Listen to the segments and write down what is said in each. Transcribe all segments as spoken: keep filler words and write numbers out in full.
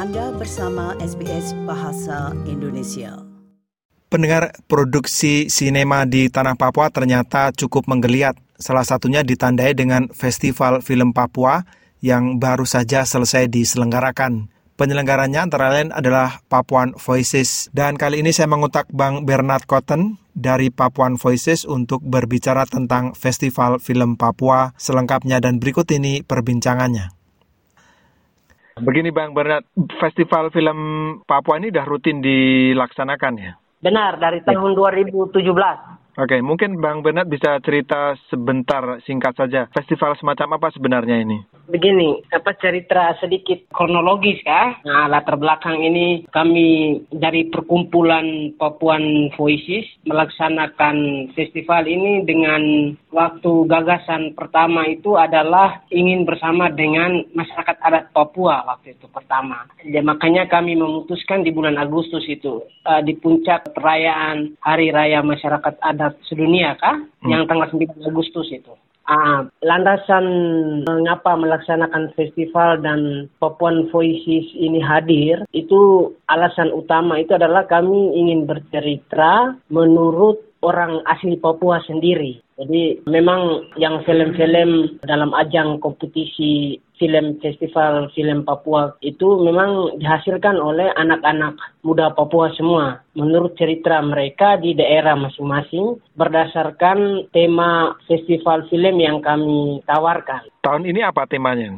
Anda bersama S B S Bahasa Indonesia. Pendengar, produksi sinema di Tanah Papua ternyata cukup menggeliat. Salah satunya ditandai dengan Festival Film Papua yang baru saja selesai diselenggarakan. Penyelenggaranya antara lain adalah Papuan Voices. Dan kali ini saya mengutak Bang Bernard Cotton dari Papuan Voices untuk berbicara tentang Festival Film Papua selengkapnya, dan berikut ini perbincangannya. Begini Bang Bernard, Festival Film Papua ini udah rutin dilaksanakan ya? Benar, dari tahun dua ribu tujuh belas. Oke, mungkin Bang Bernard bisa cerita sebentar, singkat saja. Festival semacam apa sebenarnya ini? Begini, apa cerita sedikit kronologis kah? Nah, latar belakang ini kami dari perkumpulan Papuan Voices melaksanakan festival ini dengan waktu gagasan pertama itu adalah ingin bersama dengan masyarakat adat Papua waktu itu pertama. Ya, makanya kami memutuskan di bulan Agustus itu uh, di puncak perayaan Hari Raya Masyarakat Adat Sedunia kah? Hmm. Yang tanggal sembilan Agustus itu. Uh, landasan mengapa melaksanakan festival dan Papuan Voices ini hadir, itu alasan utama itu adalah kami ingin bercerita menurut orang asli Papua sendiri. Jadi memang yang film-film dalam ajang kompetisi film festival film Papua itu memang dihasilkan oleh anak-anak muda Papua semua. Menurut cerita mereka di daerah masing-masing berdasarkan tema festival film yang kami tawarkan. Tahun ini apa temanya?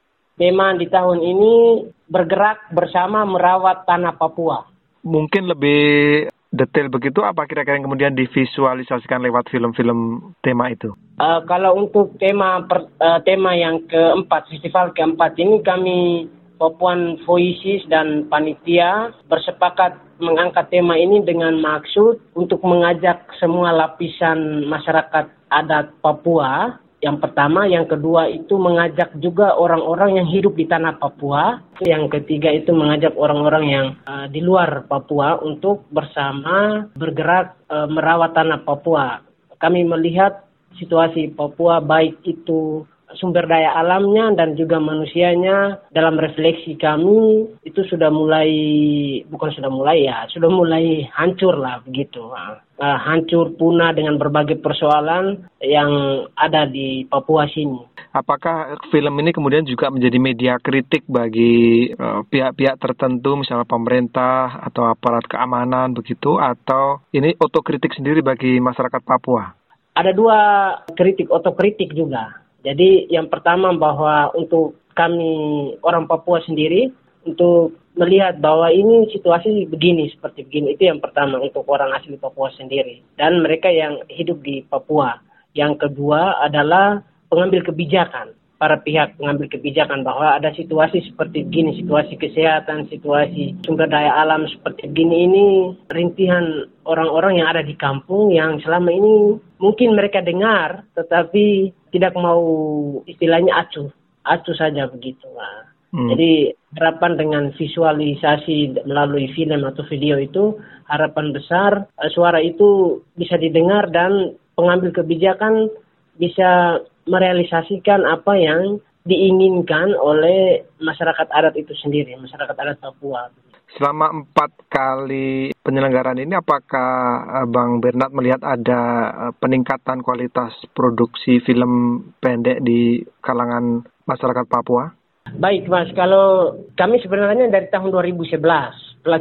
Tema di tahun ini bergerak bersama merawat tanah Papua. Mungkin lebih detail begitu, apa kira-kira yang kemudian divisualisasikan lewat film-film tema itu? Uh, kalau untuk tema per, uh, tema yang keempat, festival keempat ini kami Papuan Voices dan panitia bersepakat mengangkat tema ini dengan maksud untuk mengajak semua lapisan masyarakat adat Papua. Yang pertama, yang kedua itu mengajak juga orang-orang yang hidup di tanah Papua. Yang ketiga itu mengajak orang-orang yang uh, di luar Papua untuk bersama bergerak uh, merawat tanah Papua. Kami melihat situasi Papua baik itu sumber daya alamnya dan juga manusianya. Dalam refleksi kami itu sudah mulai, bukan sudah mulai ya, sudah mulai hancur lah begitu. Uh, hancur punah dengan berbagai persoalan yang ada di Papua sini. Apakah film ini kemudian juga menjadi media kritik bagi uh, pihak-pihak tertentu, misalnya pemerintah atau aparat keamanan begitu, atau ini otokritik sendiri bagi masyarakat Papua? Ada dua kritik, otokritik juga. Jadi yang pertama bahwa untuk kami orang Papua sendiri, untuk melihat bahwa ini situasi begini, seperti begini. Itu yang pertama untuk orang asli Papua sendiri. Dan mereka yang hidup di Papua. Yang kedua adalah pengambil kebijakan. Para pihak pengambil kebijakan bahwa ada situasi seperti begini, situasi kesehatan, situasi sumber daya alam seperti begini, ini rintihan orang-orang yang ada di kampung yang selama ini mungkin mereka dengar, tetapi tidak mau istilahnya acuh, acuh saja begitu. Nah, hmm. Jadi harapan dengan visualisasi melalui film atau video itu, harapan besar suara itu bisa didengar dan pengambil kebijakan bisa merealisasikan apa yang diinginkan oleh masyarakat adat itu sendiri, masyarakat adat Papua. Selama empat kali penyelenggaraan ini, apakah Bang Bernard melihat ada peningkatan kualitas produksi film pendek di kalangan masyarakat Papua? Baik Mas, kalau kami sebenarnya dari tahun dua ribu sebelas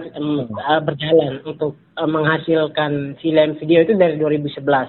berjalan untuk menghasilkan film video itu dari dua ribu sebelas.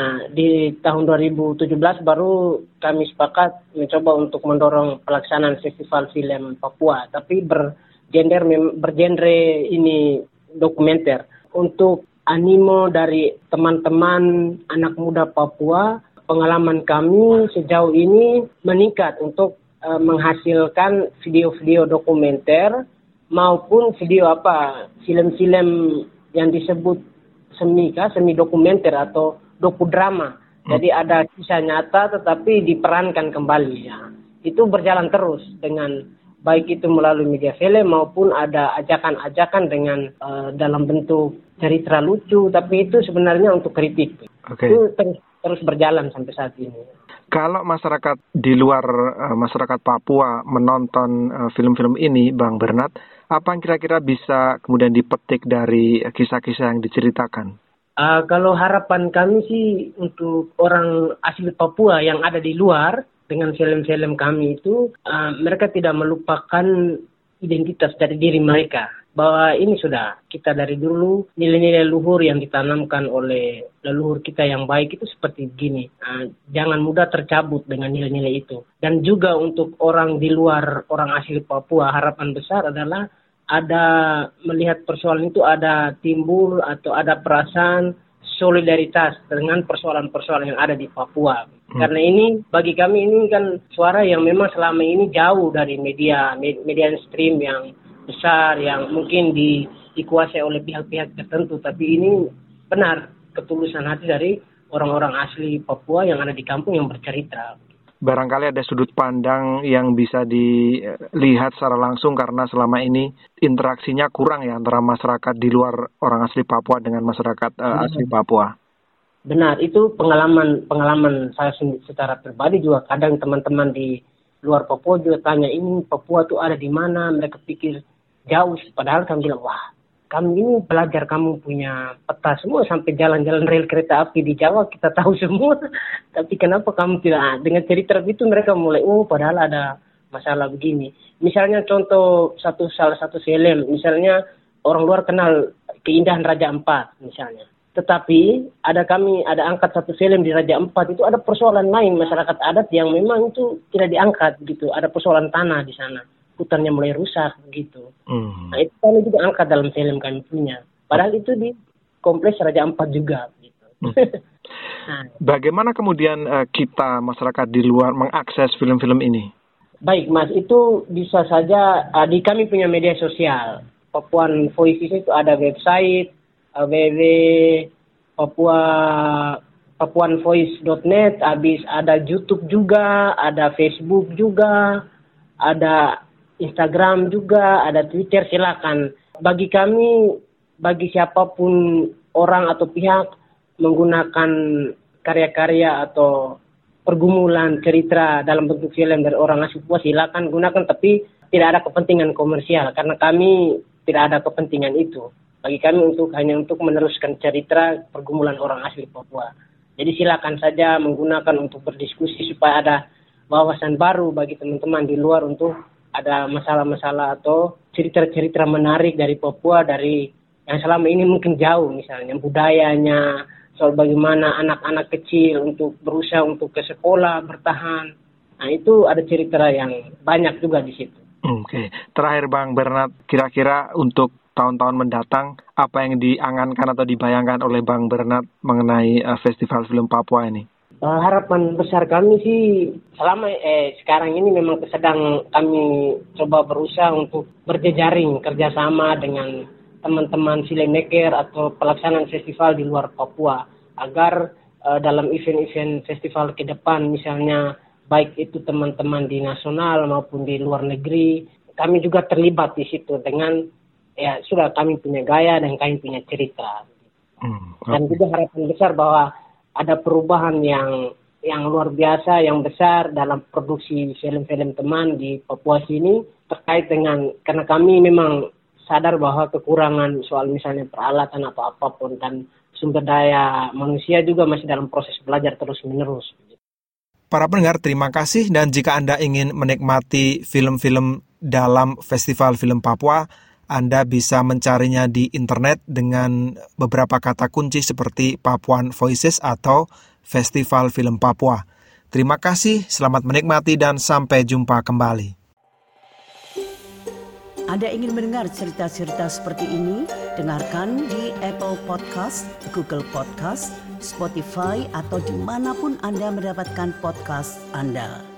Di tahun dua ribu tujuh belas baru kami sepakat mencoba untuk mendorong pelaksanaan festival film Papua, tapi bergenre bergenre ini dokumenter. Untuk animo dari teman-teman anak muda Papua, pengalaman kami sejauh ini meningkat untuk uh, menghasilkan video-video dokumenter maupun video apa film-film yang disebut semi kah, semi dokumenter atau dokudrama. Hmm. Jadi ada kisah nyata tetapi diperankan kembali ya. Itu berjalan terus dengan baik itu melalui media film maupun ada ajakan-ajakan dengan uh, dalam bentuk cerita lucu, tapi itu sebenarnya untuk kritik. Okay. Itu terus terus berjalan sampai saat ini. Kalau masyarakat di luar uh, masyarakat Papua menonton uh, film-film ini, Bang Bernard, Apa yang kira-kira bisa kemudian dipetik dari kisah-kisah yang diceritakan? Uh, kalau harapan kami sih untuk orang asli Papua yang ada di luar dengan film-film kami itu, uh, mereka tidak melupakan identitas dari diri mereka. Bahwa ini sudah kita dari dulu nilai-nilai luhur yang ditanamkan oleh leluhur kita yang baik itu seperti begini. Uh, jangan mudah tercabut dengan nilai-nilai itu. Dan juga untuk orang di luar, orang asli Papua, harapan besar adalah ada melihat persoalan itu ada timbul atau ada perasaan solidaritas dengan persoalan-persoalan yang ada di Papua. Hmm. Karena ini bagi kami ini kan suara yang memang selama ini jauh dari media media stream yang besar yang mungkin di, dikuasai oleh pihak-pihak tertentu. Tapi ini benar ketulusan hati dari orang-orang asli Papua yang ada di kampung yang bercerita. Barangkali ada sudut pandang yang bisa dilihat secara langsung karena selama ini interaksinya kurang ya antara masyarakat di luar orang asli Papua dengan masyarakat uh, asli Papua. Benar, itu pengalaman pengalaman saya secara pribadi juga. Kadang teman-teman di luar Papua juga tanya, ini Papua tuh ada di mana? Mereka pikir jauh, padahal kami bilang, wah, kami ini belajar, kamu punya peta semua sampai jalan-jalan rel kereta api di Jawa kita tahu semua. Tapi kenapa kamu tidak? Dengan cerita itu mereka mulai, oh padahal ada masalah begini. Misalnya contoh satu salah satu film, misalnya orang luar kenal keindahan Raja Ampat misalnya. Tetapi ada kami ada angkat satu film di Raja Ampat itu ada persoalan lain masyarakat adat yang memang itu tidak diangkat gitu. Ada persoalan tanah di sana. Hutannya mulai rusak begitu. Hmm. Nah itu kami juga angkat dalam film kami punya. Padahal itu di kompleks Raja Ampat juga. Gitu. Hmm. Nah, bagaimana kemudian uh, kita masyarakat di luar mengakses film-film ini? Baik Mas, itu bisa saja uh, di kami punya media sosial. Papuan Voices itu ada website uh, w w w papua papuanvoice dot net. Habis ada YouTube juga, ada Facebook juga, ada Instagram juga, ada Twitter, silakan. Bagi kami, bagi siapapun orang atau pihak menggunakan karya-karya atau pergumulan cerita dalam bentuk film dari orang asli Papua, silakan gunakan, tapi tidak ada kepentingan komersial karena kami tidak ada kepentingan itu. Bagi kami untuk hanya untuk meneruskan cerita pergumulan orang asli Papua. Jadi silakan saja menggunakan untuk berdiskusi supaya ada wawasan baru bagi teman-teman di luar untuk ada masalah-masalah atau cerita-cerita menarik dari Papua, dari yang selama ini mungkin jauh, misalnya budayanya, soal bagaimana anak-anak kecil untuk berusaha untuk ke sekolah, bertahan. Nah itu ada cerita yang banyak juga di situ. Oke, terakhir Bang Bernard, kira-kira untuk tahun-tahun mendatang, apa yang diangankan atau dibayangkan oleh Bang Bernard mengenai uh, Festival Film Papua ini? Uh, harapan besar kami sih selama eh sekarang ini memang sedang kami coba berusaha untuk berjejaring kerjasama dengan teman-teman filmmaker atau pelaksanaan festival di luar Papua agar uh, dalam event-event festival ke depan misalnya baik itu teman-teman di nasional maupun di luar negeri kami juga terlibat di situ dengan ya sudah kami punya gaya dan kami punya cerita hmm, okay. Dan juga harapan besar bahwa ada perubahan yang yang luar biasa, yang besar dalam produksi film-film teman di Papua sini terkait dengan, karena kami memang sadar bahwa kekurangan soal misalnya peralatan atau apapun dan sumber daya manusia juga masih dalam proses belajar terus-menerus. Para pendengar, terima kasih, dan jika Anda ingin menikmati film-film dalam Festival Film Papua, Anda bisa mencarinya di internet dengan beberapa kata kunci seperti Papuan Voices atau Festival Film Papua. Terima kasih, selamat menikmati, dan sampai jumpa kembali. Anda ingin mendengar cerita-cerita seperti ini? Dengarkan di Apple Podcast, Google Podcast, Spotify, atau dimanapun Anda mendapatkan podcast Anda.